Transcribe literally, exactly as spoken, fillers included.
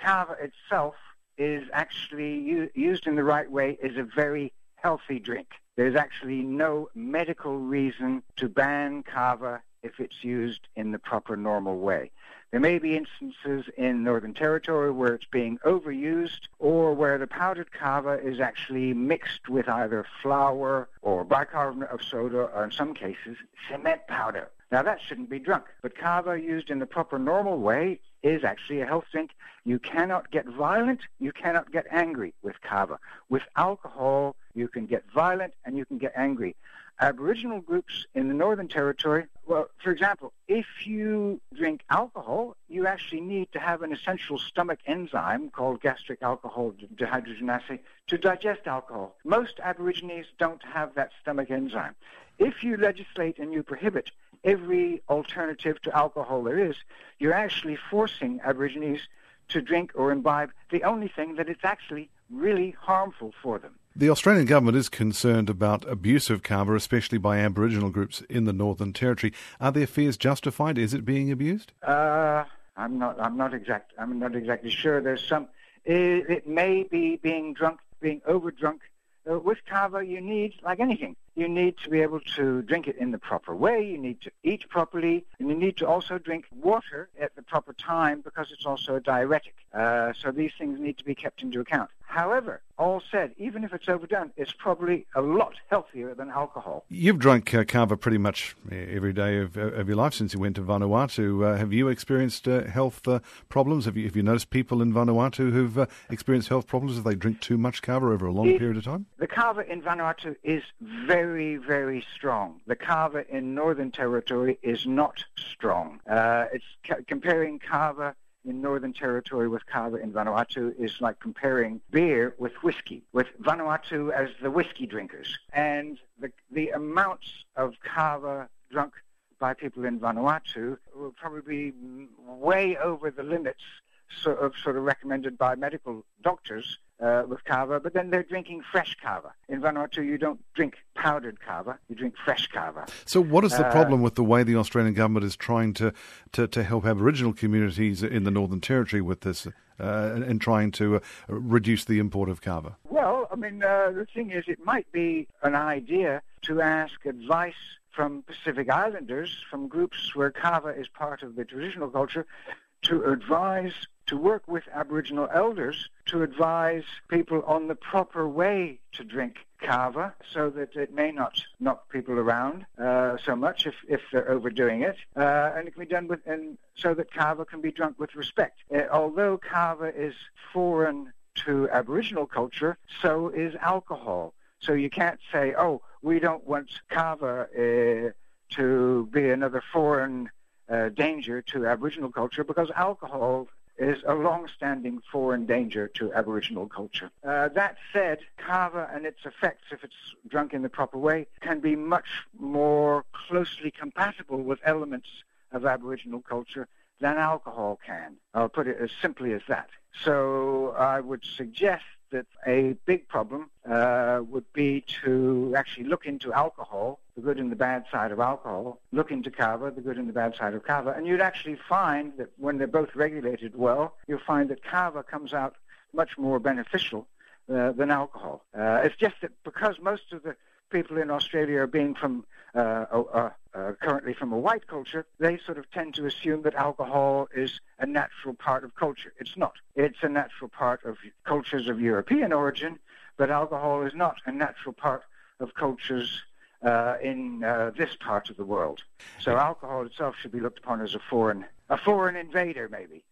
kava itself is actually u- used in the right way is a very healthy drink. There's actually no medical reason to ban kava if it's used in the proper normal way. There may be instances in Northern Territory where it's being overused or where the powdered kava is actually mixed with either flour or bicarbonate of soda or in some cases cement powder. Now that shouldn't be drunk, but kava used in the proper normal way is actually a health drink. You cannot get violent, you cannot get angry with kava. With alcohol, you can get violent and you can get angry. Aboriginal groups in the Northern Territory, well, for example, if you drink alcohol, you actually need to have an essential stomach enzyme called gastric alcohol dehydrogenase to digest alcohol. Most Aborigines don't have that stomach enzyme. If you legislate and you prohibit every alternative to alcohol there is, you're actually forcing Aborigines to drink or imbibe the only thing that is actually really harmful for them. The Australian government is concerned about abuse of kava, especially by Aboriginal groups in the Northern Territory. Are their fears justified? Is it being abused? Uh, I'm not. I'm not exact. I'm not exactly sure. There's some. It, it may be being drunk, being overdrunk. Uh, with kava, you need, like anything, you need to be able to drink it in the proper way. You need to eat properly, and you need to also drink water at the proper time because it's also a diuretic. Uh, so these things need to be kept into account. However, all said, even if it's overdone, it's probably a lot healthier than alcohol. You've drunk uh, kava pretty much every day of, of your life since you went to Vanuatu. Uh, have you experienced uh, health uh, problems? Have you, have you noticed people in Vanuatu who've uh, experienced health problems if they drink too much kava over a long it, period of time? The kava in Vanuatu is very, very strong. The kava in Northern Territory is not strong. Uh, it's ca- comparing kava in Northern Territory with kava in Vanuatu is like comparing beer with whiskey, with Vanuatu as the whiskey drinkers. And the, the amounts of kava drunk by people in Vanuatu will probably be way over the limits sort of, sort of recommended by medical doctors uh, with kava, but then they're drinking fresh kava. In Vanuatu, you don't drink powdered kava, you drink fresh kava. So what is the uh, problem with the way the Australian government is trying to, to, to help Aboriginal communities in the Northern Territory with this uh, and trying to uh, reduce the import of kava? Well, I mean, uh, the thing is, it might be an idea to ask advice from Pacific Islanders, from groups where kava is part of the traditional culture, to advise, to work with Aboriginal elders to advise people on the proper way to drink kava so that it may not knock people around uh, so much if, if they're overdoing it. Uh, and it can be done with, and so that kava can be drunk with respect. Uh, although kava is foreign to Aboriginal culture, so is alcohol. So you can't say, oh, we don't want kava uh, to be another foreign uh, danger to Aboriginal culture, because alcohol is a long-standing foreign danger to Aboriginal culture. Uh, that said, kava and its effects, if it's drunk in the proper way, can be much more closely compatible with elements of Aboriginal culture than alcohol can. I'll put it as simply as that. So I would suggest that a big problem uh, would be to actually look into alcohol, the good and the bad side of alcohol, look into kava, the good and the bad side of kava, and you'd actually find that when they're both regulated well, you'll find that kava comes out much more beneficial uh, than alcohol. Uh, it's just that because most of the people in Australia are being from uh, uh, uh, currently from a white culture, they sort of tend to assume that alcohol is a natural part of culture. It's not. It's a natural part of cultures of European origin, but alcohol is not a natural part of cultures uh, in uh, this part of the world. So alcohol itself should be looked upon as a foreign, a foreign invader, maybe.